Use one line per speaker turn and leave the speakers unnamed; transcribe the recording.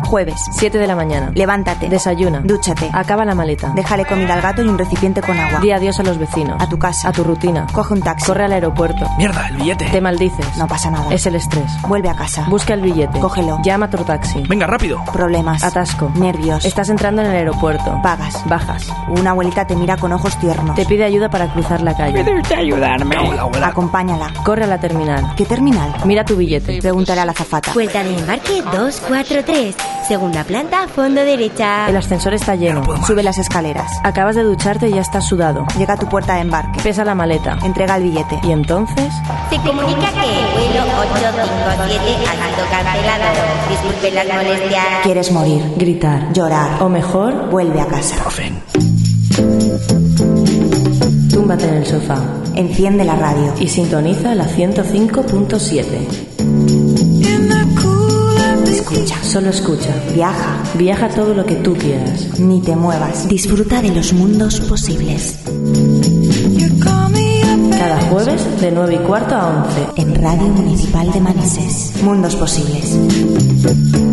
Jueves.
7 de la mañana.
Levántate.
Desayuna.
Dúchate.
Acaba la maleta.
Déjale comida al gato y un recipiente con agua.
Di adiós a los vecinos.
A tu casa.
A tu rutina.
Coge un taxi.
Corre al aeropuerto.
Mierda, el billete.
Te maldices.
No pasa nada.
Es el estrés.
Vuelve a casa.
Busca el billete.
Cógelo.
Llama a tu taxi.
Venga, rápido.
Problemas.
Atasco.
Nervios.
Estás entrando en el aeropuerto.
Pagas.
Bajas.
Una abuelita te mira con ojos tiernos.
Te pide ayuda para cruzar la calle.
¿Puede usted ayudarme? Hola, abuela.
Acompáñala.
Corre a la terminal.
¿Qué terminal?
Mira tu billete.
Pregúntale a la azafata.
Puerta de embarque 243. Segunda planta, fondo derecha.
El ascensor está lleno.
Sube las escaleras.
Acabas de ducharte y ya estás sudado.
Llega a tu puerta de embarque.
Pesa la maleta.
Entrega el billete.
Y entonces...
Se comunica que el vuelo 857 ha sido cancelado. Disculpe las molestias.
¿Quieres morir?
Gritar.
Llorar.
O mejor...
Vuelve a casa.
Profen.
Túmbate en el sofá.
Enciende la radio.
Y sintoniza la 105.7.
Escucha.
Solo escucha.
Viaja.
Viaja todo lo que tú quieras.
Ni te muevas.
Disfruta de los mundos posibles.
Cada jueves de 9:15 a 11.
En Radio Municipal de Manises. Mundos posibles.